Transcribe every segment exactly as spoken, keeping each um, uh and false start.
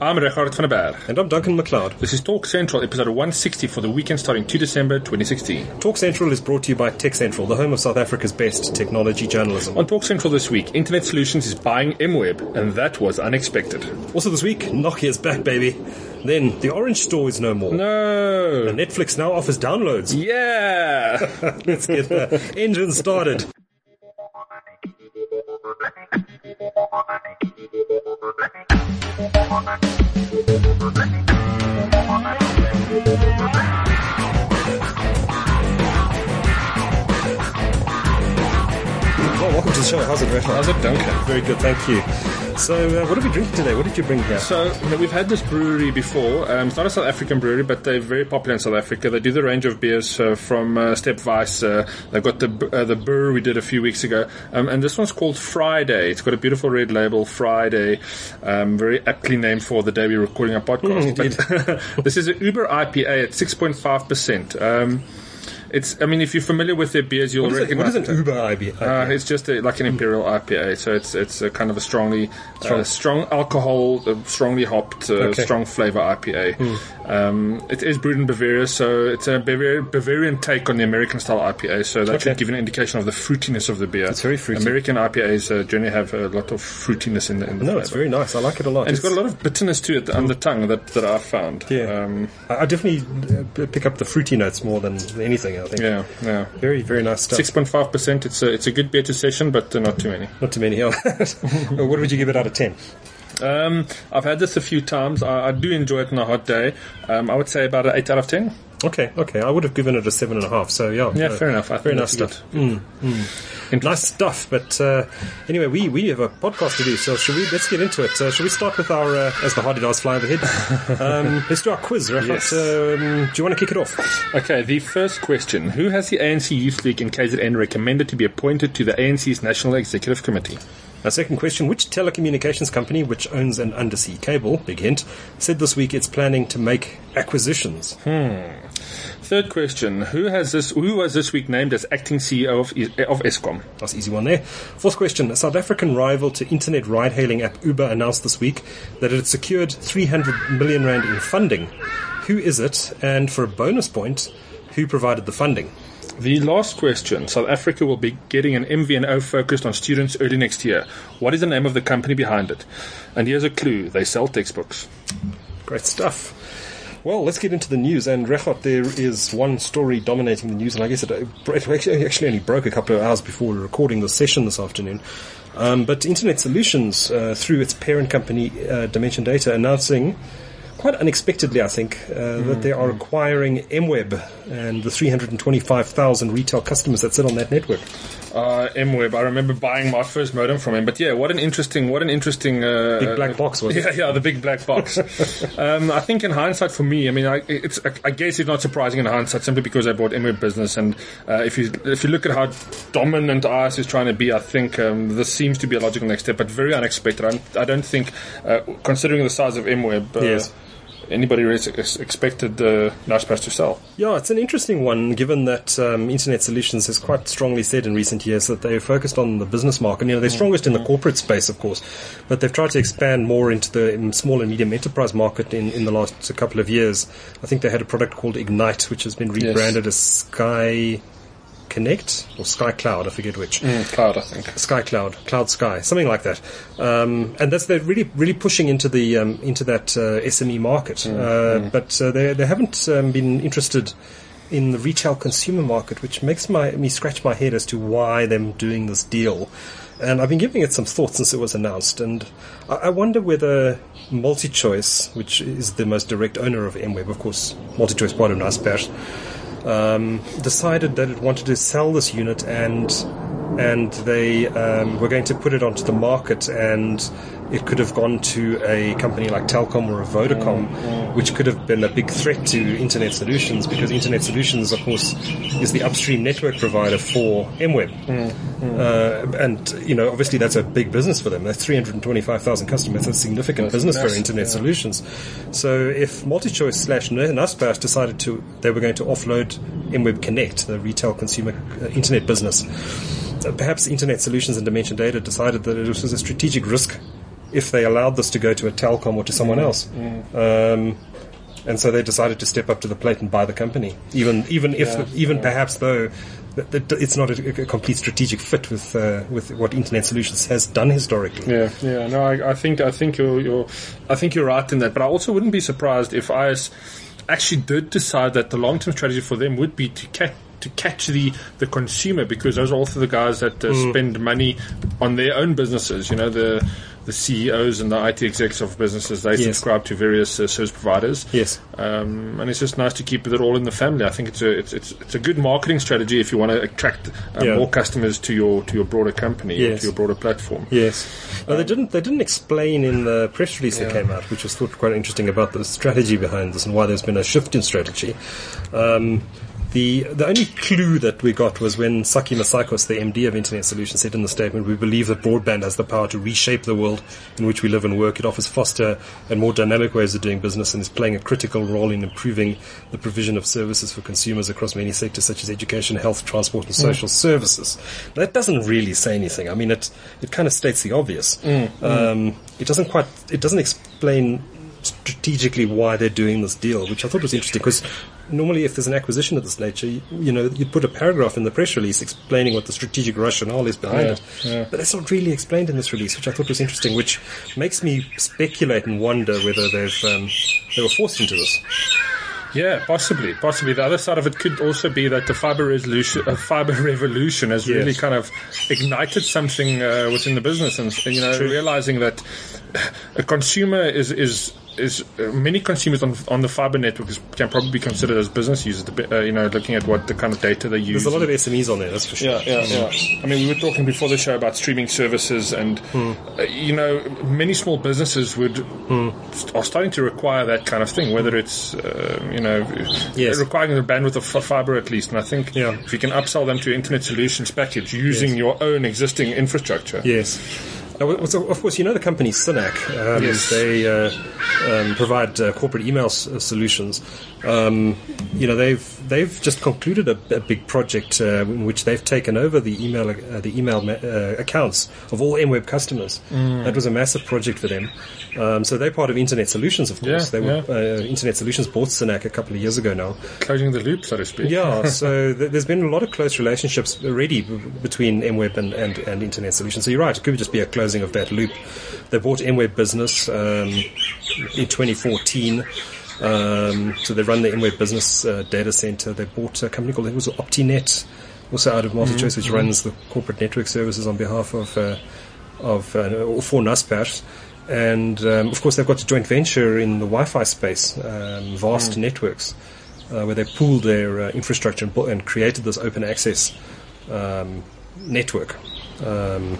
I'm Richard van der Berg. And I'm Duncan McLeod. This is Talk Central, episode one sixty for the weekend starting two December twenty sixteen. Talk Central is brought to you by Tech Central, the home of South Africa's best technology journalism. On Talk Central this week, Internet Solutions is buying MWeb, and that was unexpected. Also this week, Nokia's back, baby. Then, the Orange Store is no more. No. And Netflix now offers downloads. Yeah. Let's get the engine started. Well, welcome to the show. How's it, Rafa? How's it, Duncan? Very good, thank you. So, uh, what are we drinking today? What did you bring here? So, you know, we've had this brewery before. Um, it's not a South African brewery, but they're very popular in South Africa. They do the range of beers uh, from uh, Step Weiss. Uh, they've got the uh, the brew we did a few weeks ago. Um, and this one's called Friday. It's got a beautiful red label, Friday. Um, very aptly named for the day we're recording our podcast. Mm, but this is an Uber I P A at six point five percent. Um, It's. I mean, if you're familiar with their beers, you'll what recognize it. What is an Uber I P A? Uh, it's just a, like an imperial I P A, so it's it's a kind of a strongly uh, strong alcohol, uh, strongly hopped, uh, okay. strong flavor I P A. Mm. Um, it is brewed in Bavaria, so it's a Bavarian, Bavarian take on the American style I P A. So that okay. should give you an indication of the fruitiness of the beer. It's very fruity. American I P As uh, generally have a lot of fruitiness in the. In the no, flavor. It's very nice. I like it a lot. And it's, it's got a lot of bitterness to it on the tongue that that I've found. Yeah, um, I, I definitely uh, pick up the fruity notes more than anything. I think. Yeah, yeah. Very, very nice stuff. Six point five percent. It's a it's a good beer to session, but uh, not too many. Not too many. Yeah. What would you give it out of ten? Um, I've had this a few times. I, I do enjoy it on a hot day. Um, I would say about an eight out of ten. Okay, okay. I would have given it a seven and a half. So yeah, yeah, uh, fair enough. I very think nice that's stuff. Mm, mm. Nice stuff. But uh, anyway, we we have a podcast to do. So should we? Let's get into it. Uh, should we start with our uh, as the hardy does fly overhead? Um, let's do our quiz, right? Yes. Um, do you want to kick it off? Okay. The first question: who has the A N C Youth League and K Z N recommended to be appointed to the A N C's National Executive Committee? Our second question, which telecommunications company, which owns an undersea cable, big hint, said this week it's planning to make acquisitions? Hmm. Third question, who has this? Who was this week named as acting C E O of, of Eskom? That's an easy one there. Fourth question, a South African rival to internet ride-hailing app Uber announced this week that it had secured three hundred million rand in funding. Who is it? And for a bonus point, who provided the funding? The last question. South Africa will be getting an M V N O focused on students early next year. What is the name of the company behind it? And here's a clue. They sell textbooks. Great stuff. Well, let's get into the news. And Rechat, there is one story dominating the news, and I guess it, it actually only broke a couple of hours before we were recording the session this afternoon. Um, but Internet Solutions, uh, through its parent company, uh, Dimension Data, announcing quite unexpectedly, I think, uh, mm, that they are mm. acquiring MWeb and the three hundred twenty-five thousand retail customers that sit on that network. Uh, MWeb, I remember buying my first modem from him. But yeah, what an interesting, what an interesting uh, big black box was yeah, it? Yeah, the big black box. um, I think in hindsight, for me, I mean, I, it's, I guess it's not surprising in hindsight simply because they bought MWeb business. And uh, if you if you look at how dominant I S is trying to be, I think um, this seems to be a logical next step, but very unexpected. I, I don't think, uh, considering the size of MWeb. Uh, yes. Anybody really expected uh, Naspers to sell? Yeah, it's an interesting one, given that um, Internet Solutions has quite strongly said in recent years that they're focused on the business market. You know, they're strongest in the corporate space, of course, but they've tried to expand more into the small and medium enterprise market in, in the last couple of years. I think they had a product called Ignite, which has been rebranded yes. as Sky Connect or Sky Cloud, I forget which. Mm, cloud, I think. Sky Cloud, Cloud Sky, something like that. Um, and that's they're really, really pushing into the um, into that uh, S M E market. Mm, uh, mm. But uh, they they haven't um, been interested in the retail consumer market, which makes my me scratch my head as to why they're doing this deal. And I've been giving it some thought since it was announced, and I, I wonder whether MultiChoice, which is the most direct owner of MWeb, of course, MultiChoice part of Naspers, Um, decided that it wanted to sell this unit, and and they um, were going to put it onto the market, and it could have gone to a company like Telkom or a Vodacom, which could have been a big threat to Internet Solutions, because Internet Solutions, of course, is the upstream network provider for MWeb. Mm, mm. Uh, and, you know, obviously that's a big business for them. That's three hundred twenty-five thousand customers. That's a significant that's business massive, for Internet yeah. Solutions. So if MultiChoice slash Naspers decided to, they were going to offload MWeb Connect, the retail consumer uh, internet business, perhaps Internet Solutions and Dimension Data decided that it was a strategic risk if they allowed this to go to a Telkom or to someone Mm. else. Mm. Um, and so they decided to step up to the plate and buy the company, even even if Yeah, even yeah. perhaps though that, that it's not a, a complete strategic fit with uh, with what Internet Solutions has done historically. Yeah, yeah. No, I, I think I think you're, you're I think you're right in that. But I also wouldn't be surprised if I s- actually did decide that the long term strategy for them would be to catch to catch the, the consumer, because those are also the guys that uh, Mm. spend money on their own businesses. You know, the the C E Os and the I T execs of businesses, they Yes. subscribe to various uh, service providers. Yes. Um, and it's just nice to keep it all in the family. I think it's a it's it's, it's a good marketing strategy if you want to attract uh, Yeah. more customers to your to your broader company, or Yes. to your broader platform. Yes. No, they didn't. They didn't explain in the press release that Yeah. came out, which was thought quite interesting about the strategy behind this and why there's been a shift in strategy. Um, the the only clue that we got was when Saki Masakos, the M D of Internet Solutions, said in the statement, "We believe that broadband has the power to reshape the world in which we live and work. It offers faster and more dynamic ways of doing business and is playing a critical role in improving the provision of services for consumers across many sectors such as education, health, transport, and social services." That doesn't really say anything. I mean, it it kind of states the obvious. Um, it doesn't quite. It doesn't explain strategically why they're doing this deal, which I thought was interesting, because normally if there's an acquisition of this nature, you, you know, you'd put a paragraph in the press release explaining what the strategic rationale is behind Yeah, it. yeah. But it's not really explained in this release, which I thought was interesting, which makes me speculate and wonder whether they've um, they were forced into this. Yeah, possibly, possibly. The other side of it could also be that the fiber resolution, uh, fiber revolution, has Yes. really kind of ignited something uh, within the business, and you know, True. realizing that a consumer is is is uh, many consumers on on the fiber network is, can probably be considered as business users. Uh, you know, looking at what the kind of data they use. There's a lot of S M Es on there, that's for sure. Yeah, yeah, yeah. I mean, we were talking before the show about streaming services, and Hmm. uh, you know, many small businesses would st- are starting to require that kind of thing. Whether it's uh, you know, Yes. requiring the bandwidth of f- fiber at least. And I think Yeah. if you can upsell them to Internet Solutions package using Yes. your own existing infrastructure. Yes. Now, w- so of course, you know the company Synac. Um, Yes. They uh, um, provide uh, corporate email s- uh, solutions. Um, you know, they've they've just concluded a, a big project uh, in which they've taken over the email uh, the email ma- uh, accounts of all M Web customers. Mm. That was a massive project for them. Um, so they're part of Internet Solutions, of course. Yeah, they were uh, Internet Solutions bought Synac a couple of years ago now. Closing the loop, so to speak. Yeah, so th- there's been a lot of close relationships already b- between MWeb and, and, and Internet Solutions. So you're right, it could just be a closing of that loop. They bought MWeb Business um, in twenty fourteen. Um, so they run the MWeb Business uh, data center. They bought a company called, it was Optinet, also out of MultiChoice, which runs the corporate network services on behalf of uh, of uh, or for Naspers. And um, of course, they've got a joint venture in the Wi-Fi space, um, Vast Networks, uh, where they pooled their uh, infrastructure and, bu- and created this open access um, network um,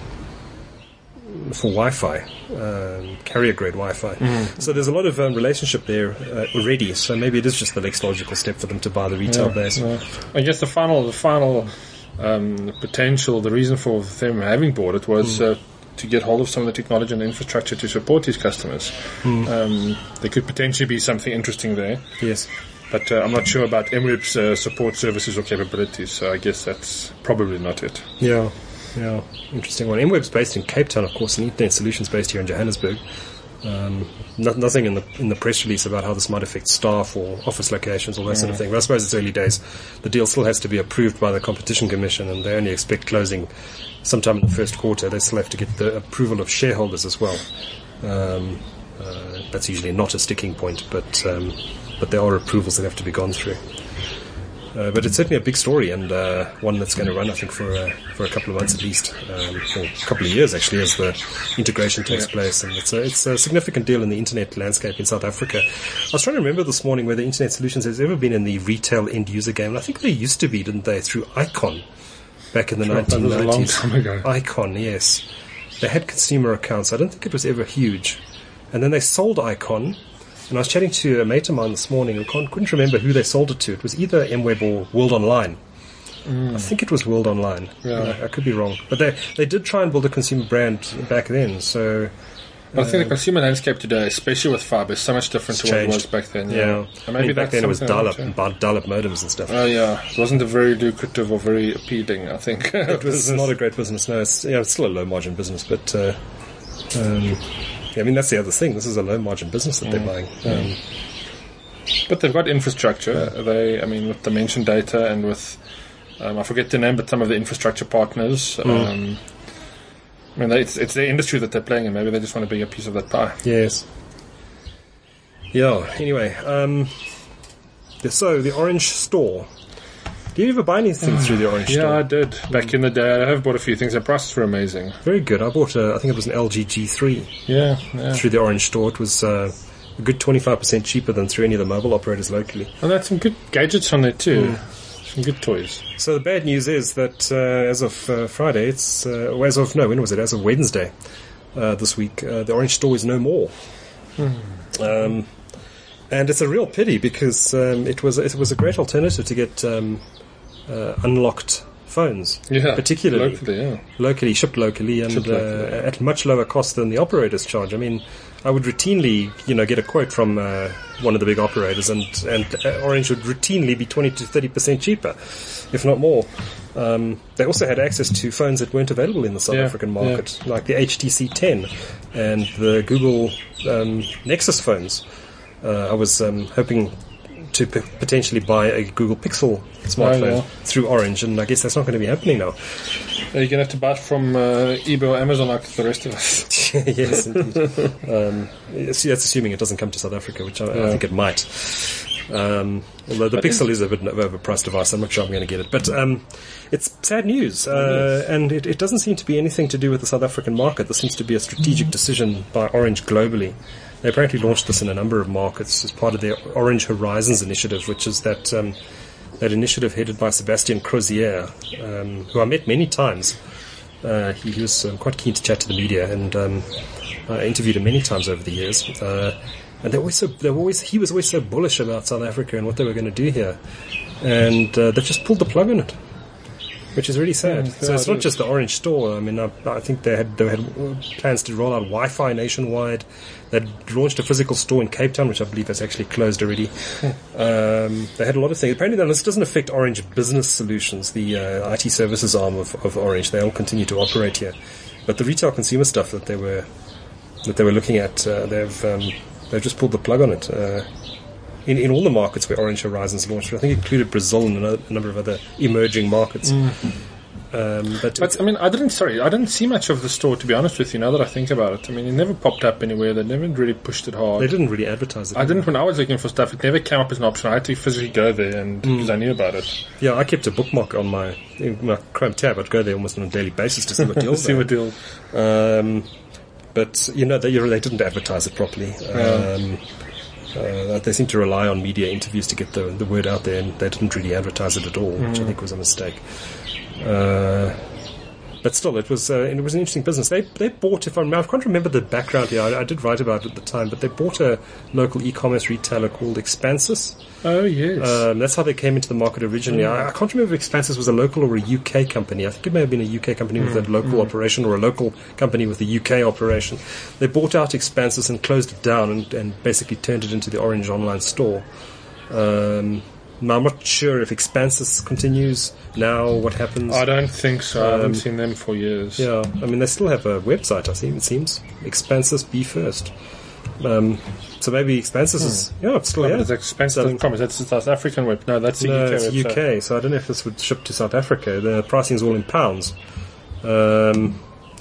for Wi-Fi, um, carrier-grade Wi-Fi. So there's a lot of um, relationship there uh, already. So maybe it is just the next logical step for them to buy the retail Yeah, base. yeah. I guess the final, the final um, potential, the reason for them having bought it was uh, to get hold of some of the technology and infrastructure to support these customers. Um, there could potentially be something interesting there, Yes. but uh, I'm not sure about MWeb's uh, support services or capabilities. So I guess that's probably not it. Yeah, yeah, interesting one. MWeb's based in Cape Town, of course, and Internet Solutions based here in Johannesburg. Um, no, nothing in the in the press release about how this might affect staff or office locations, all that sort of thing. But I suppose it's early days. The deal still has to be approved by the Competition Commission, and they only expect closing sometime in the first quarter. They still have to get the approval of shareholders as well. Um, uh, that's usually not a sticking point, but um, but there are approvals that have to be gone through. Uh, but it's certainly a big story, and uh, one that's going to run, I think, for uh, for a couple of months at least, um, or a couple of years actually, as the integration takes place. And it's a, it's a significant deal in the internet landscape in South Africa. I was trying to remember this morning whether Internet Solutions has ever been in the retail end user game. And I think they used to be, didn't they, through Icon back in the That nineteen was a long nineties. time ago. Icon, yes. They had consumer accounts. I don't think it was ever huge. And then they sold Icon. And I was chatting to a mate of mine this morning who can't, couldn't remember who they sold it to. It was either MWeb or World Online. I think it was World Online. Yeah. I, I could be wrong. But they they did try and build a consumer brand back then. So I think the consumer landscape today, especially with fiber, is so much different to what it changed. was back then. yeah, Yeah, I And mean, maybe back that's then it was something dial-up, that, and bar- dial-up modems and stuff. Oh yeah, it wasn't a very lucrative or very appealing, I think. It was not a great business. No, it's, yeah, it's still a low margin business, but uh, um, I mean, that's the other thing. This is a low-margin business that Mm. they're buying. Um, But they've got infrastructure. They, I mean, with Dimension Data and with, um, I forget the name, but some of the infrastructure partners. Mm. Um, I mean, they, it's, it's their industry that they're playing in. Maybe they just want a bigger piece of that pie. yes. Yeah, anyway. Um, so, the Orange Store. Did you ever buy anything through the Orange Yeah, Store? I did. Back in the day, I have bought a few things. The prices were amazing. Very good. I bought, a, I think it was an L G G three Yeah, yeah. through the Orange Store. It was uh, a good twenty-five percent cheaper than through any of the mobile operators locally. And they had some good gadgets on there too. Some good toys. So the bad news is that uh, as of uh, Friday, it's uh, or as of no, when was it? As of Wednesday uh, this week, uh, the Orange Store is no more, um, and it's a real pity because um, it was it was a great alternative to get um, uh, unlocked phones, Yeah, particularly locally, yeah. locally shipped locally and Shipped locally, uh, at much lower cost than the operators charge. I mean, I would routinely, you know, get a quote from uh, one of the big operators, and and uh, Orange would routinely be twenty to thirty percent cheaper, if not more. Um, they also had access to phones that weren't available in the South Yeah, African market, like the H T C ten and the Google um, Nexus phones. Uh, I was um, hoping to p- potentially buy a Google Pixel smartphone Oh, yeah. through Orange, and I guess that's not going to be happening now. You're going to have to buy it from uh, eBay or Amazon like the rest of us. Yes, indeed. um, it's- that's assuming it doesn't come to South Africa, which I, I Yeah. think it might. Um, although the But Pixel is a bit of an overpriced device, I'm not sure I'm going to get it. But um, it's sad news, uh, and it, it doesn't seem to be anything to do with the South African market. This seems to be a strategic decision by Orange globally. They apparently launched this in a number of markets as part of their Orange Horizons initiative, which is that um, that initiative headed by Sebastian Crozier, um, who I met many times. Uh, he, he was um, quite keen to chat to the media, and um, I interviewed him many times over the years. Uh, and they were always so, they were always, he was always so bullish about South Africa and what they were going to do here, and uh, they just pulled the plug on it, which is really sad. Yeah, so it's yeah, not it just the Orange Store. I mean, I, I think they had they had plans to roll out Wi-Fi nationwide. They'd launched a physical store in Cape Town, which I believe has actually closed already. um, they had a lot of things. Apparently, now, this doesn't affect Orange Business Solutions, the uh, I T services arm of, of Orange. They all continue to operate here, but the retail consumer stuff that they were that they were looking at, uh, they've um, they've just pulled the plug on it. Uh, in in all the markets where Orange Horizons launched, I think it included Brazil and a, a number of other emerging markets. Um, but But I mean, I didn't. Sorry, I didn't see much of the store, to be honest with you. Now that I think about it, I mean, it never popped up anywhere. They never really pushed it hard. they didn't really advertise it. I didn't when I was looking for stuff. It never came up as an option. I had to physically go there, and because I knew about it. Yeah, I kept a bookmark on my in my Chrome tab. I'd go there almost on a daily basis to see what deals See there. what deal. Um, but you know, they they didn't advertise it properly. Um, uh, they seem to rely on media interviews to get the the word out there, and they didn't really advertise it at all, which I think was a mistake. Uh, But still, it was uh, it was an interesting business. They they bought, if I remember, I can't remember the background here. I, I did write about it at the time, but they bought a local e-commerce retailer called Expansis. Oh yes. Um, that's how they came into the market originally. I, I can't remember if Expansis was a local or a U K company. I think it may have been a U K company with a local operation, or a local company with a U K operation. They bought out Expansis and closed it down, and, and basically turned it into the Orange online store. Um, now, I'm not sure if Expansis continues now. What happens? I don't think so. I haven't um, seen them for years. Yeah, I mean, they still have a website, I think, it seems. Expansis Be First. Um, so maybe Expansis is, yeah, it's still Oh, here. but it's expensive. Selling- Promise. That's the South African web. No, that's the No, U K it's website. U K, so I don't know if this would ship to South Africa. The pricing is all in pounds. Um,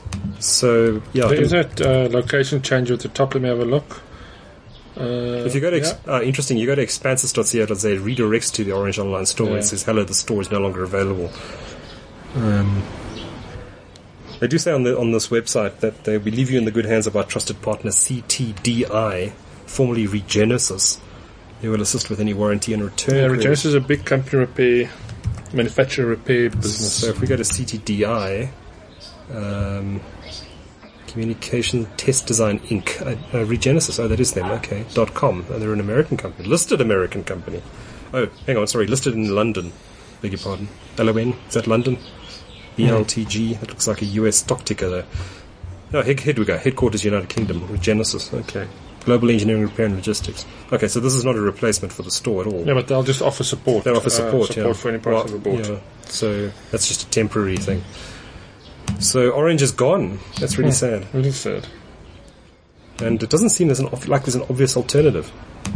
so, yeah. I There is think- that uh, location change at the top. Let me have a look. Uh, if you go to, yeah. ex- uh, interesting, you go to expansis dot co dot za, it redirects to the Orange online store. Yeah. It says, hello, the store is no longer available. Um, they do say on the on this website that they, we leave you in the good hands of our trusted partner C T D I, formerly Regenesis. They will assist with any warranty and return. Yeah, queries. Regenesis is a big company repair, manufacturer repair business. So if we go to C T D I, um, Communication Test Design Incorporated, uh, uh, Regenesis, oh, that is them, okay, dot com. Oh, they're an American company, listed American company. Oh, hang on, sorry, listed in London, beg your pardon. L O N, is that London? B L T G, that looks like a U S stock ticker there. No, here, here we go, headquarters United Kingdom, Regenesis, okay. Global Engineering, Repair and Logistics. Okay, so this is not a replacement for the store at all. Yeah, but they'll just offer support. They offer uh, support, support yeah. for any parts Well, of the board. Yeah, so that's just a temporary thing. So Orange is gone. That's really sad. Really sad. and it doesn't seem there's an, like there's an obvious alternative.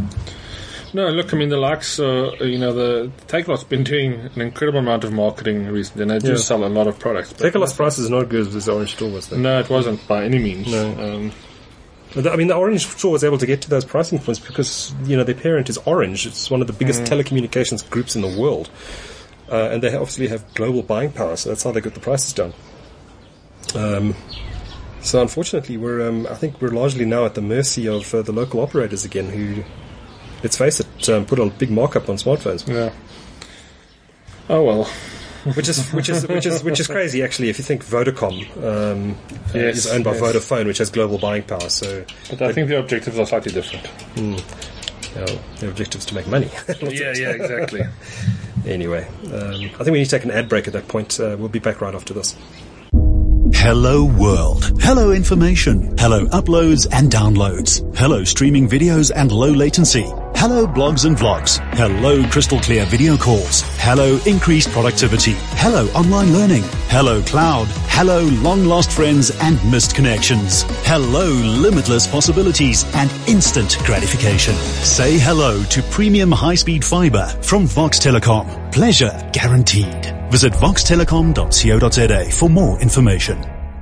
No, look, I mean, the likes, uh, you know, the Takealot's been doing an incredible amount of marketing recently, and they do Yeah. sell a lot of products. Takealot's price is not as good as the Orange Store was, though. No, it wasn't by any means. No. Um, I mean, the Orange Store was able to get to those pricing points because, you know, their parent is Orange. It's one of the biggest Mm. telecommunications groups in the world. Uh, and they obviously have global buying power, so that's how they got the prices down. Um, so unfortunately, we're, um, I think we're largely now at the mercy of uh, the local operators again who, let's face it, um, put a big markup on smartphones. yeah. Oh, well. Which is which is which is which is crazy, actually. If you think Vodacom um, Yes, is owned by yes. Vodafone, which has global buying power, so But I think the objectives are slightly different. you know, their objective is to make money. yeah, yeah, exactly. Anyway, um, I think we need to take an ad break at that point. Uh, we'll be back right after this. Hello world. Hello information. Hello uploads and downloads. Hello streaming videos and low latency. Hello blogs and vlogs. Hello crystal clear video calls. Hello increased productivity. Hello online learning. Hello cloud. Hello long lost friends and missed connections. Hello limitless possibilities and instant gratification. Say hello to premium high speed fiber from Vox Telecom. Pleasure guaranteed. Visit vox telecom dot co dot za for more information.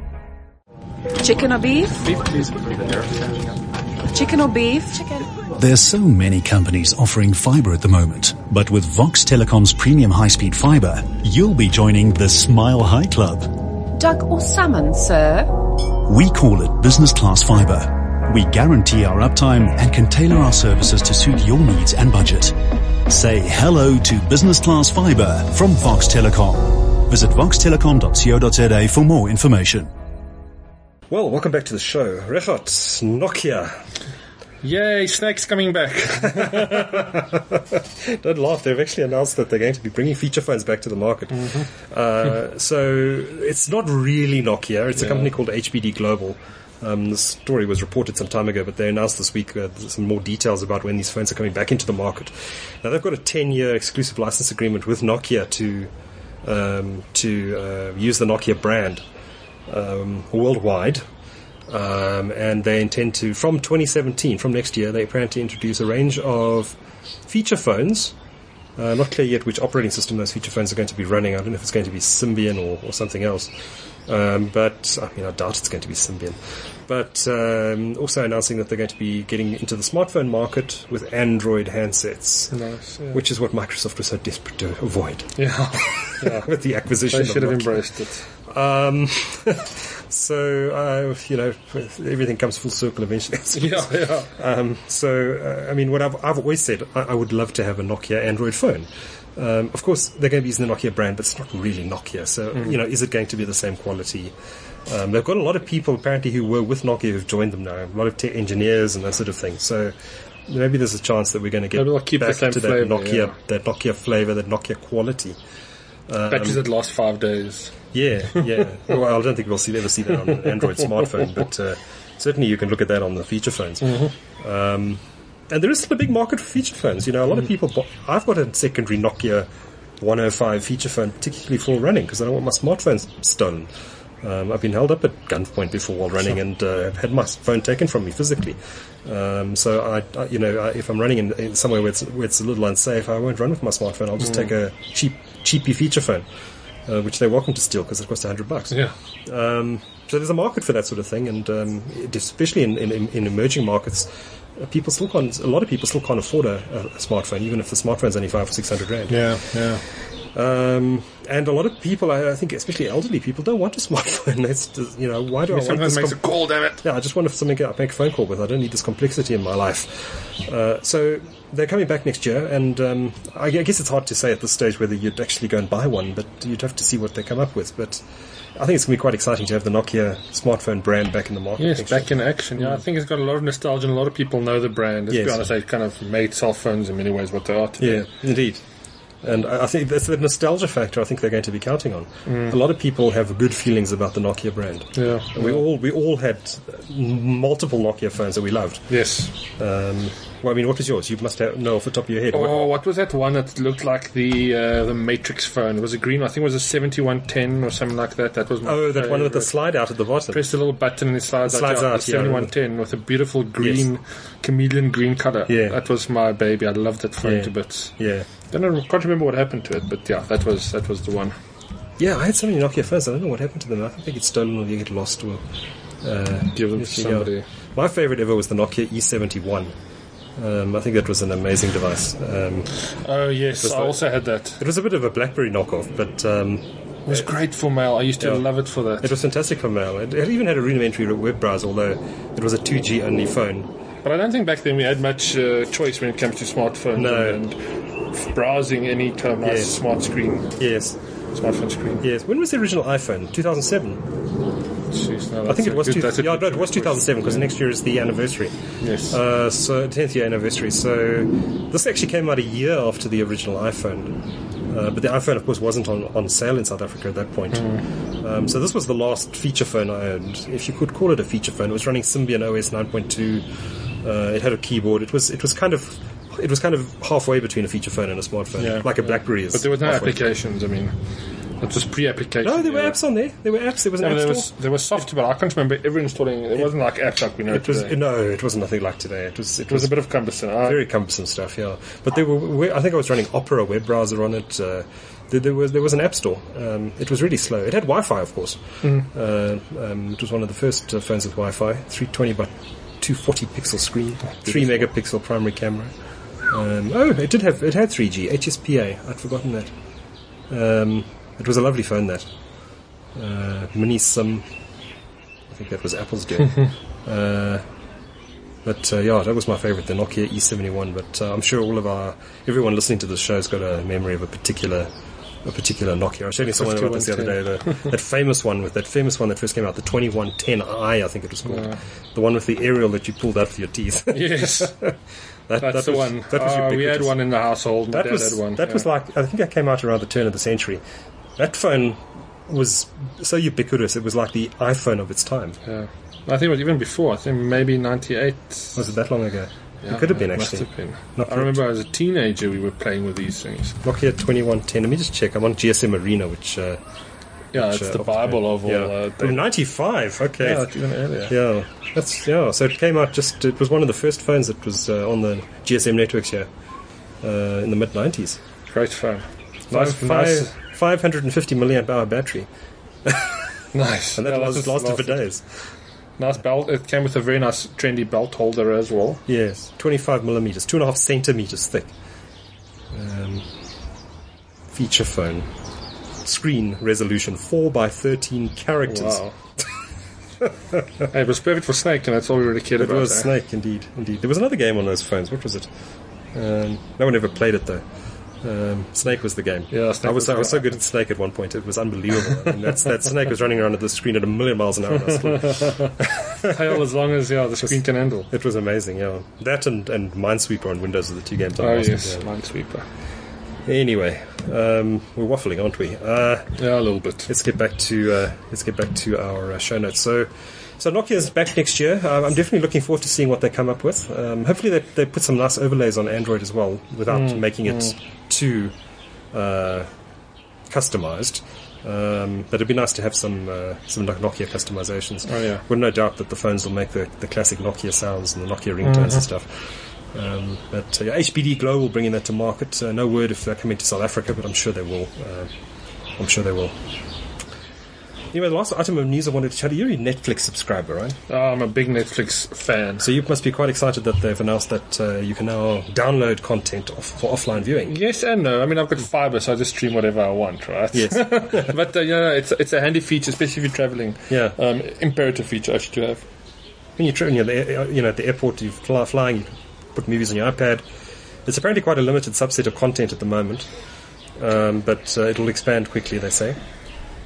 Chicken or beef? Beef, please. Chicken or beef? Chicken. There's so many companies offering fiber at the moment, but with Vox Telecom's premium high-speed fiber, you'll be joining the Smile High Club. Duck or salmon, sir? We call it business class fiber. We guarantee our uptime and can tailor our services to suit your needs and budget. Say hello to business class fiber from Vox Telecom. Visit vox telecom dot co dot za for more information. Well, welcome back to the show. Regardt, Nokia. Yay, Snake's coming back. Don't laugh. They've actually announced that they're going to be bringing feature phones back to the market. Mm-hmm. Uh, so it's not really Nokia. It's Yeah. a company called H B D Global. Um, the story was reported some time ago, but they announced this week uh, some more details about when these phones are coming back into the market. Now, they've got a ten-year exclusive license agreement with Nokia to um, to uh, use the Nokia brand um, worldwide. Um, and they intend to, from twenty seventeen, from next year, they plan to introduce a range of feature phones. Uh, not clear yet which operating system those feature phones are going to be running. I don't know if it's going to be Symbian or, or something else. Um, but, I mean, I doubt it's going to be Symbian. But um, also announcing that they're going to be getting into the smartphone market with Android handsets, Nice. Yeah. which is what Microsoft was so desperate to avoid yeah. yeah. with the acquisition They of should have Nokia. embraced it. Um, so, uh, you know, everything comes full circle eventually. Yeah, yeah. Um, so, uh, I mean, what I've, I've always said, I, I would love to have a Nokia Android phone. Um, of course, they're going to be using the Nokia brand, but it's not really Nokia. So, Mm. you know, is it going to be the same quality? Um, they've got a lot of people apparently who were with Nokia who've joined them now. A lot of tech engineers and that sort of thing. So, maybe there's a chance that we're going to get Maybe they'll keep the back same to that flavour, Nokia, yeah. that Nokia flavor, that Nokia quality. Batteries that last five days. Yeah, yeah. Well, I don't think we'll see, ever see that on an Android smartphone, but uh, certainly you can look at that on the feature phones. Mm-hmm. Um, and there is still a big market for feature phones. You know, a lot of people. Bu- I've got a secondary Nokia one oh five feature phone, particularly for running, because I don't want my smartphone stolen. Um, I've been held up at gunpoint before while running, and uh, have had my phone taken from me physically. Um, so I, I, you know, I, if I'm running in, in somewhere where it's, where it's a little unsafe, I won't run with my smartphone. I'll just Mm. take a cheap, cheapy feature phone. Uh, which they're welcome to steal because it costs a hundred bucks. Yeah. Um, so there's a market for that sort of thing, and um, it, especially in, in, in emerging markets, uh, people still can't. A lot of people still can't afford a, a, a smartphone, even if the smartphone's only five or six hundred rand. Yeah, yeah. Um, and a lot of people, I, I think, especially elderly people, don't want a smartphone. That's just, you know, why do I want Sometimes this? makes a call, damn it. Yeah, I just want something I make a phone call with. I don't need this complexity in my life. Uh, so they're coming back next year, and um, I guess it's hard to say at this stage whether you'd actually go and buy one, but you'd have to see what they come up with. But I think it's going to be quite exciting to have the Nokia smartphone brand back in the market. Yes, actually. back in action. Yeah, I think it's got a lot of nostalgia, and a lot of people know the brand. Let's Yes. be honest, they kind of made cell phones in many ways what they are today. Yeah, indeed. And I I think that's the nostalgia factor I think they're going to be counting on. Mm. A lot of people have good feelings about the Nokia brand. Yeah. And we all we all had multiple Nokia phones that we loved. Yes. Um, well, I mean, what was yours? You must have, know off the top of your head. What- Oh, what was that one that looked like the uh, the Matrix phone? It was a green. I think it was a seventy-one ten or something like that. That was my oh, that one with the favorite. slide out at the bottom. Press the little button and it slides, It slides out. out, The yeah, I seventy-one ten with a beautiful green, Yes. chameleon green color. Yeah. That was my baby. I loved that phone Yeah. to bits. Yeah. Don't know, can't remember what happened to it, but yeah, that was that was the one. Yeah, I had so many Nokia phones. I don't know what happened to them. I think they get stolen or they get lost or uh, Give them to yes, yeah. somebody. My favorite ever was the Nokia E seventy-one. Um, I think that was an amazing device. Um, Oh yes, was I like- also had that. it was a bit of a BlackBerry knockoff, but um, It was great for mail. I used to Yeah. love it for that. it was fantastic for mail. It, it even had a rudimentary web browser, although it was a two G only phone. But I don't think back then we had much uh, choice when it comes to smartphones No. and, and browsing any kind of nice Yes. smart screen, Yes, smartphone screen. yes. When was the original iPhone? two thousand seven. Jeez, no, I that's think a it was. good- Two, that's a yeah, good no, it was choice. two thousand seven because next year is the anniversary. Yes. Uh, so tenth year anniversary. So this actually came out a year after the original iPhone. Uh, but the iPhone, of course, wasn't on, on sale in South Africa at that point. Um, so this was the last feature phone I owned, if you could call it a feature phone. It was running Symbian O S nine point two. Uh, it had a keyboard. It was it was kind of it was kind of halfway between a feature phone and a smartphone, Yeah, like a yeah. BlackBerry is. But there was no halfway. applications. I mean, it was pre-application. No, there were yeah. apps on there. There were apps. There was an Yeah, app there store. was there was software, but I can't remember ever installing. It wasn't like apps like we know It was today. no, it wasn't nothing like today. It was it, It was a bit of cumbersome. I, very cumbersome stuff, yeah. But there were, I think I was running Opera web browser on it. Uh, there, there was there was an app store. Um, it was really slow. It had Wi-Fi, of course. Uh, um, it was one of the first uh, phones with Wi-Fi. three twenty by two forty pixel screen, three megapixel primary camera. Um, oh, it did have it had three G H S P A. I'd forgotten that. Um, it was a lovely phone. That uh, Mini SIM. I think that was Apple's doing. uh, But uh, yeah, that was my favourite, the Nokia E seventy-one. But uh, I'm sure all of our everyone listening to this show has got a memory of a particular a particular Nokia. I was showing someone about this the other day. The, that famous one with that famous one that first came out, the twenty-one ten i, I think it was called, Yeah. the one with the aerial that you pulled out for your teeth. yes, that, that's that the was, one. That was Uh, we had ubiquitous. one in the household. My That dad was had one. that yeah. was like I think that came out around the turn of the century. That phone was so ubiquitous. It was like the iPhone of its time. Yeah. I think it was even before. I think maybe ninety-eight. Was it that long ago? Yeah, it could have been must actually. have been. Not I remember as a teenager we were playing with these things. Nokia twenty-one ten. Let me just check. I'm on G S M Arena, which uh, Yeah, Which, it's uh, the Bible of all. yeah, Uh, from data. ninety-five. Okay, Yeah, it's even earlier. yeah, that's yeah. So it came out just. It was one of the first phones that was uh, on the G S M networks here uh, in the mid nineties. Great phone. Nice, Five, nice, five, five hundred and fifty milliamp hour battery, nice. and that Yeah, lasted, was- lasted for days. Nice belt. It came with a very nice trendy belt holder as well. Yes, twenty-five millimeters, two and a half centimeters thick. Um, feature phone, screen resolution four by thirteen characters. Wow. Hey, it was perfect for Snake, and that's all we really cared It about. was eh? Snake, indeed, indeed. There was another game on those phones. What was it? Um, no one ever played it though. Um, Snake was the game. Yeah, Snake I was, was I was the- so good at Snake at one point. It was unbelievable. I mean, that's, that Snake was running around at the screen at a million miles an hour. I still- Tail as long as yeah the screen can handle. It was amazing. Yeah, that and, and Minesweeper on Windows are the two games I Oh mastered. yes, Yeah. Minesweeper. Anyway, um, we're waffling, aren't we? Uh, Yeah, a little bit. let's get back to uh, let's get back to our uh, show notes. So, so Nokia's back next year. Um, I'm definitely looking forward to seeing what they come up with. Um, hopefully, they they put some nice overlays on Android as well, without Mm, making it too uh, customized. Um, but it'd be nice to have some uh, some Nokia customizations. Oh, yeah. With no doubt that the phones will make the, the classic Nokia sounds and the Nokia ringtones and stuff. Um, but uh, yeah, H B D Glow will bring that to market. Uh, no word if they're coming to South Africa, but I'm sure they will. Uh, I'm sure they will. Anyway, the last item of news I wanted to chat to you, you're a Netflix subscriber, right? Oh, I'm a big Netflix fan. So you must be quite excited that they've announced that uh, you can now download content off, for offline viewing. Yes and no. I mean, I've got fiber, so I just stream whatever I want, right? Yes. But uh, yeah, it's it's a handy feature, especially if you're traveling. Yeah. Um, imperative feature actually to have. When you're, tra- when you're there, you know, at the airport, you're fly, flying, you can put movies on your iPad. It's apparently quite a limited subset of content at the moment, um, but uh, it'll expand quickly, they say.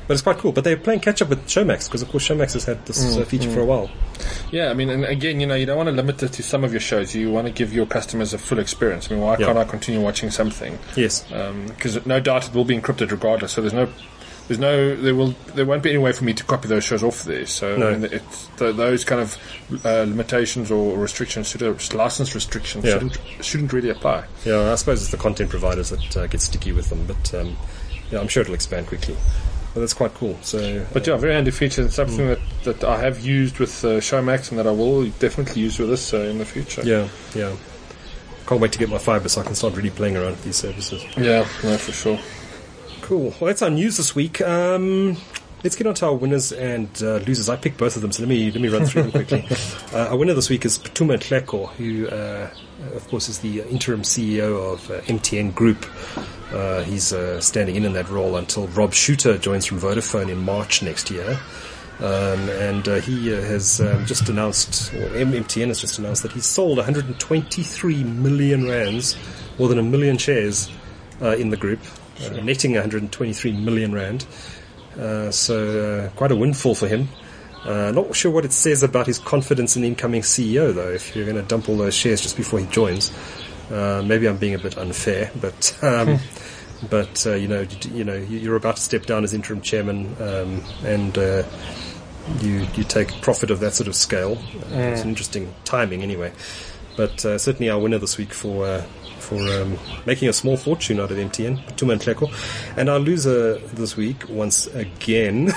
but it's quite cool. But they're playing catch up with Showmax because, of course, Showmax has had this mm, uh, feature mm. for a while. Yeah, I mean, and again, you know, you don't want to limit it to some of your shows. You want to give your customers a full experience. I mean, why yeah. can't I continue watching something? Yes, because um, no doubt it will be encrypted regardless. So there's no. There's no, there will, there won't be any way for me to copy those shows off there. So no. I mean, it's the, those kind of uh, limitations or restrictions, should, license restrictions, yeah. shouldn't, shouldn't really apply. Yeah, I suppose it's the content providers that uh, get sticky with them, but um, yeah, I'm sure it'll expand quickly. But that's quite cool. So, but yeah, very handy feature. It's something mm. that, that I have used with uh, Showmax and that I will definitely use with this uh, in the future. Yeah, yeah. Can't wait to get my fibre so I can start really playing around with these services. Yeah, no, for sure. Cool. Well, that's our news this week. Um, let's get on to our winners and uh, losers. I picked both of them, so let me let me run through them quickly. Uh, our winner this week is Phuthuma Nhleko, who, uh, of course, is the interim C E O of uh, M T N Group. Uh, he's uh, standing in in that role until Rob Shooter joins from Vodafone in March next year. Um, and uh, he uh, has um, just announced, or M T N has just announced that he's sold one hundred twenty-three million rands, more than a million shares uh, in the group. Uh, netting one hundred twenty-three million rand, uh, so uh, quite a windfall for him. Uh, not sure what it says about his confidence in the incoming C E O, though. If you're going to dump all those shares just before he joins, uh, maybe I'm being a bit unfair. But um, but uh, you know, you, you know, you're about to step down as interim chairman, um, and uh, you you take profit of that sort of scale. Uh, mm. It's an interesting timing, anyway. But uh, certainly our winner this week for. Uh, for um, making a small fortune out of M T N, Phuthuma Nhleko. And our loser this week, once again,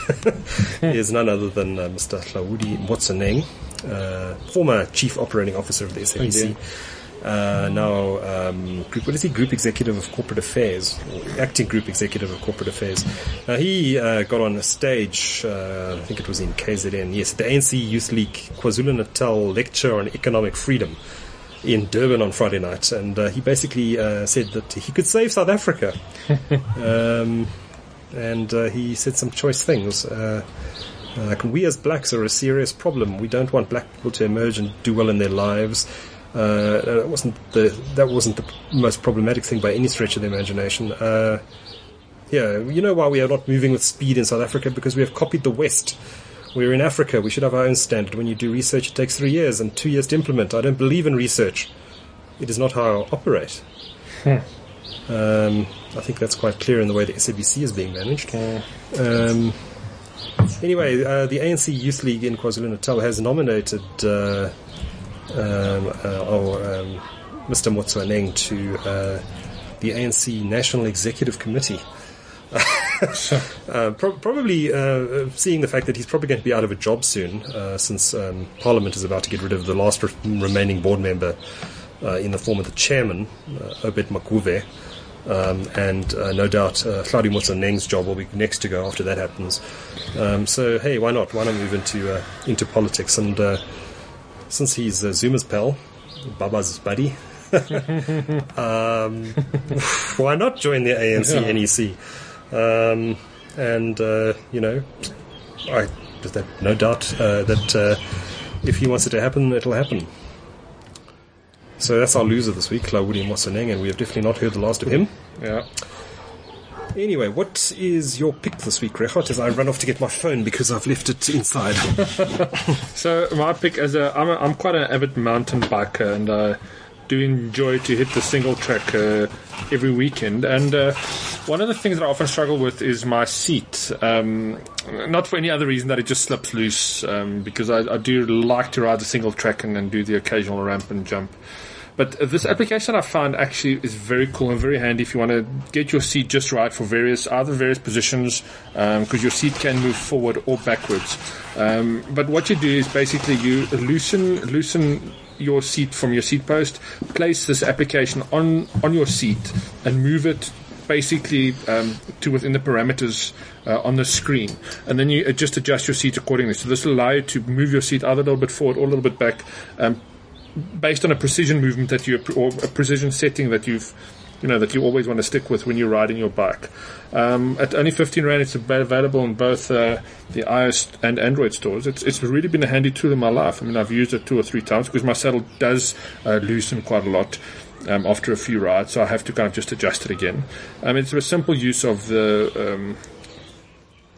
is none other than uh, Mister Hlaudi Motsoeneng, uh, former Chief Operating Officer of the S A B C. Uh, now, um, group, what is he? Group Executive of Corporate Affairs, or Acting Group Executive of Corporate Affairs. Now, he uh, got on a stage, uh, I think it was in K Z N, yes, at the A N C Youth League KwaZulu-Natal Lecture on Economic Freedom in Durban on Friday night, and uh, he basically uh, said that he could save South Africa. um, and uh, he said some choice things. Uh, like, we as blacks are a serious problem. We don't want black people to emerge and do well in their lives. Uh, that wasn't the that wasn't the most problematic thing by any stretch of the imagination. Uh, yeah, you know why we are not moving with speed in South Africa? Because we have copied the West. We're in Africa. We should have our own standard. When you do research, it takes three years and two years to implement. I don't believe in research. It is not how I operate. Hmm. Um, I think that's quite clear in the way the S A B C is being managed. Hmm. Um, anyway, uh, the A N C Youth League in KwaZulu-Natal has nominated uh, um, uh, oh, um, Mister Motsoeneng to uh, the A N C National Executive Committee. uh, pro- probably uh, seeing the fact that he's probably going to be out of a job soon, uh, since um, Parliament is about to get rid of the last re- remaining board member uh, in the form of the chairman, uh, Obed Maguve, um, and uh, no doubt uh, Hlaudi Motsoeneng's job will be next to go after that happens. Um, so hey, why not? Why not move into uh, into politics? And uh, since he's uh, Zuma's pal, Baba's buddy, um, why not join the A N C N E C? Um, and, uh, you know, I, there's no doubt uh, that uh, if he wants it to happen, it'll happen. So that's our loser this week, Hlaudi Motsoeneng, and we have definitely not heard the last of him. Yeah. Anyway, what is your pick this week, Regardt, as I run off to get my phone because I've left it inside? So my pick, as a, I'm, a, I'm quite an avid mountain biker, and I do enjoy to hit the single track uh, every weekend. And uh, one of the things that I often struggle with is my seat. Um, not for any other reason that it just slips loose, um, because I, I do like to ride the single track and then do the occasional ramp and jump. But this application I found actually is very cool and very handy if you want to get your seat just right for various either various positions, because um, your seat can move forward or backwards. Um, but what you do is basically you loosen loosen your seat from your seat post, place this application on on your seat, and move it basically um, to within the parameters uh, on the screen, and then you just adjust your seat accordingly. So this will allow you to move your seat either a little bit forward or a little bit back, um, based on a precision movement that you or a precision setting that you've you know that you always want to stick with when you're riding your bike. Um, at only fifteen rand, it's available in both uh, the iOS and Android stores. It's it's really been a handy tool in my life. I mean, I've used it two or three times because my saddle does uh, loosen quite a lot um, after a few rides, so I have to kind of just adjust it again. Um, it's a simple use of the um,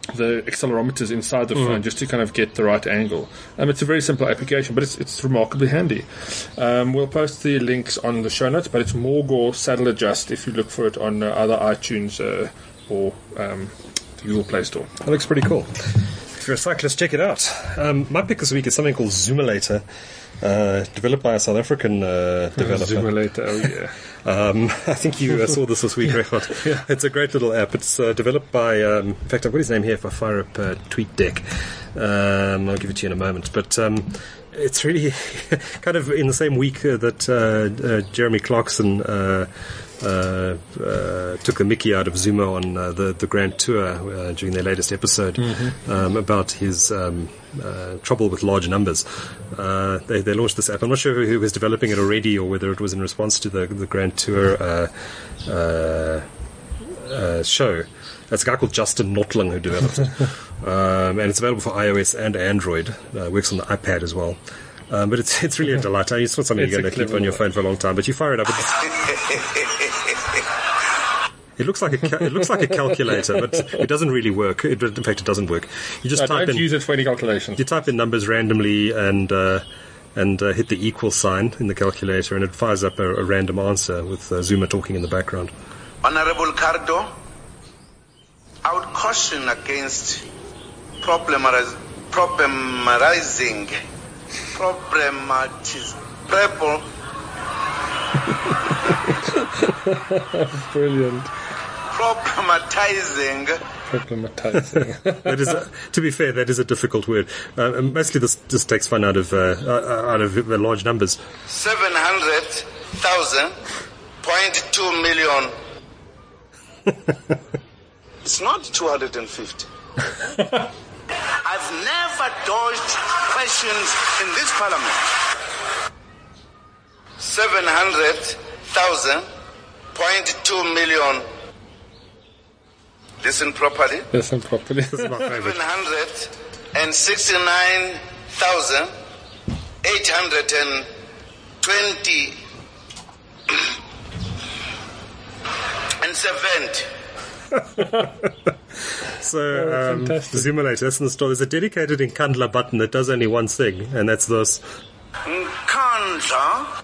the accelerometers inside the mm. phone just to kind of get the right angle. Um, it's a very simple application, but it's it's remarkably handy. Um, we'll post the links on the show notes, but it's Morgor Saddle Adjust if you look for it on uh, either iTunes uh, or um, the Google Play Store. That looks pretty cool. If you're a cyclist, check it out. Um, my pick this week is something called Zoomulator, uh, developed by a South African uh, developer. Zoomulator, oh yeah. Um, I think you uh, saw this this week, Rekhot. Yeah. It's a great little app. It's uh, developed by, um, in fact, I've got his name here if I fire up uh, TweetDeck. Um, I'll give it to you in a moment. But um, it's really kind of in the same week uh, that uh, uh, Jeremy Clarkson uh, uh, uh, took the mickey out of Zuma on uh, the, the Grand Tour uh, during their latest episode mm-hmm. um, about his um, uh, trouble with large numbers. Uh, they, they launched this app. I'm not sure who was developing it already or whether it was in response to the, the Grand Tour uh, uh, uh, show. It's a guy called Justin Notling who developed it. um, and it's available for iOS and Android. Uh, works on the iPad as well. Um, but it's it's really a delight. It's not something it's you're going to keep on your phone for a long time. But you fire it up. It looks like a ca- it looks like a calculator, but it doesn't really work. It, in fact, it doesn't work. You just I type don't in, use it for any calculations. You type in numbers randomly and uh, and uh, hit the equal sign in the calculator, and it fires up a, a random answer with uh, Zuma talking in the background. Honorable Cardo, I would caution against problematiz- problematizing, problematiz, problem. Brilliant. Problematizing. Problematizing. That is, a, to be fair, that is a difficult word. Uh, mostly, this just takes fun out of uh, out of uh, large numbers. Seven hundred thousand point two million. It's not two hundred and fifty. I've never dodged questions in this parliament. Seven hundred thousand point two million. Listen properly. Listen properly. This is my favorite. Seven hundred and sixty-nine thousand eight hundred and twenty and seventy. So, oh, um, Zoomulator, that's in the store. There's a dedicated Nkandla button that does only one thing, and that's this. Nkandla.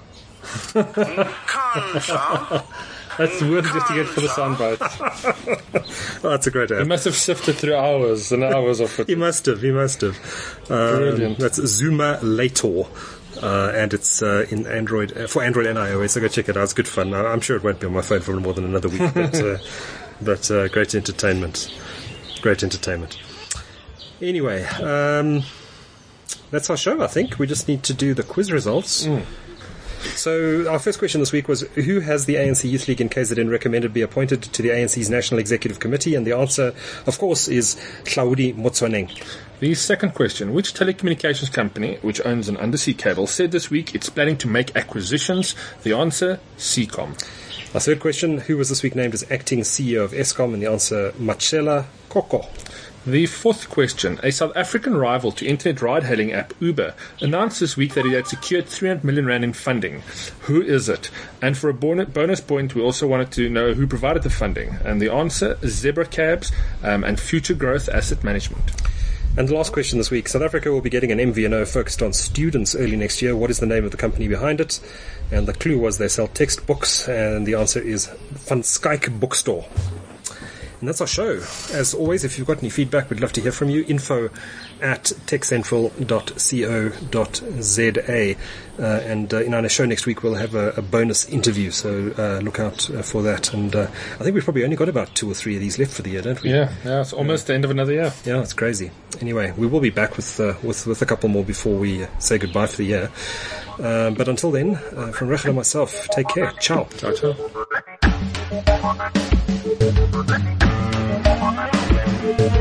Nkandla. That's worth just to get for the soundbite. Oh, that's a great app. He must have sifted through hours and hours of it. He must have, he must have. Um, Brilliant. That's Zoomulator. Uh, and it's uh, in Android, uh, for Android and iOS, so go check it out. It's good fun. I, I'm sure it won't be on my phone for more than another week, but, uh, but uh, great entertainment. Great entertainment. Anyway, um, that's our show, I think. We just need to do the quiz results. Mm. So our first question this week was, who has the A N C Youth League in K Z N recommended be appointed to the A N C's National Executive Committee? And the answer, of course, is Hlaudi Motsoeneng. The second question, which telecommunications company, which owns an undersea cable, said this week it's planning to make acquisitions? The answer, Seacom. Our third question, who was this week named as acting C E O of Eskom? And the answer, Machela Koko. The fourth question, a South African rival to internet ride-hailing app Uber announced this week that it had secured three hundred million rand in funding. Who is it? And for a bonus point, we also wanted to know who provided the funding. And the answer, Zebra Cabs um, and Future Growth Asset Management. And the last question this week, South Africa will be getting an M V N O focused on students early next year. What is the name of the company behind it? And the clue was they sell textbooks, and the answer is Van Skyke Bookstore. And that's our show. As always, if you've got any feedback, we'd love to hear from you. Info at techcentral dot co dot za. Uh, and uh, in our show next week, we'll have a, a bonus interview, so uh, look out uh, for that. And uh, I think we've probably only got about two or three of these left for the year, don't we? Yeah, yeah, it's almost yeah. the end of another year. Yeah, it's crazy. Anyway, we will be back with uh, with, with a couple more before we uh, say goodbye for the year. Uh, but until then, uh, from Rachel and myself, take care. Ciao. Ciao, ciao.